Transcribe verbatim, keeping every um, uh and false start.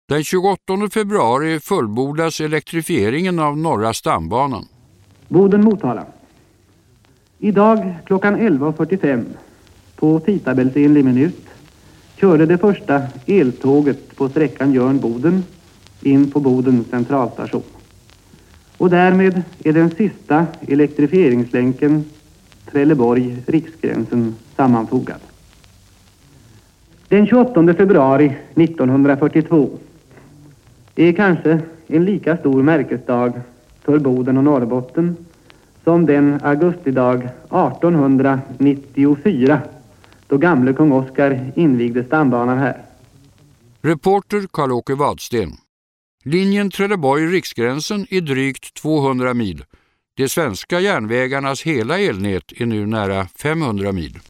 Den tjugoåttonde februari fullbordas elektrifieringen av norra stambanan. Boden-Motala. Idag klockan elva fyrtiofem på tidtabellsenlig minut körde det första eltåget på sträckan Jörn-Boden in på Bodens centralstation. Och därmed är den sista elektrifieringslänken Trelleborg-Riksgränsen sammanfogad. Den tjugoåttonde februari nittonhundrafyrtiotvå är kanske en lika stor märkesdag för Boden och Norrbotten som den augustidag artonhundranittiofyra då gamle kung Oskar invigde stambanan här. Reporter Karl-Åke Wadsten. Linjen Trelleborg-Riksgränsen är drygt tvåhundra mil. De svenska järnvägarnas hela elnät är nu nära femhundra mil.